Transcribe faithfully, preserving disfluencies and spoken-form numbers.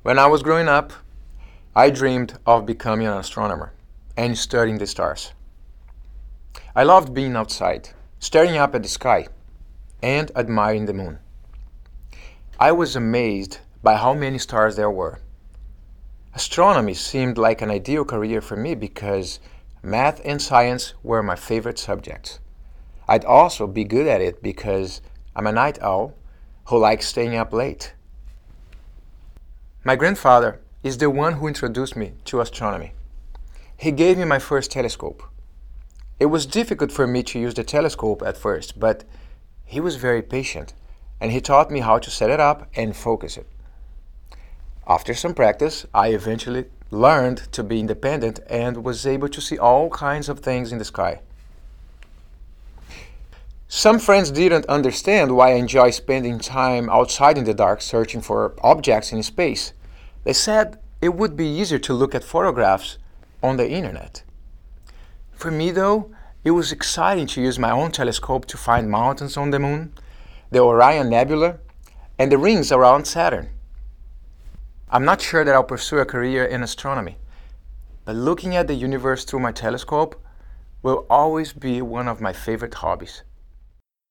When I was growing up, I dreamed of becoming an astronomer and studying the stars. I loved being outside, staring up at the sky, and admiring the moon. I was amazed by how many stars there were. Astronomy seemed like an ideal career for me because math and science were my favorite subjects. I'd also be good at it because I'm a night owl who likes staying up late. My grandfather is the one who introduced me to astronomy. He gave me my first telescope. It was difficult for me to use the telescope at first, but he was very patient, and he taught me how to set it up and focus it. After some practice, I eventually learned to be independent and was able to see all kinds of things in the sky. Some friends didn't understand why I enjoy spending time outside in the dark searching for objects in space. They said it would be easier to look at photographs on the internet. For me, though, it was exciting to use my own telescope to find mountains on the moon, the Orion Nebula, and the rings around Saturn. I'm not sure that I'll pursue a career in astronomy, but looking at the universe through my telescope will always be one of my favorite hobbies.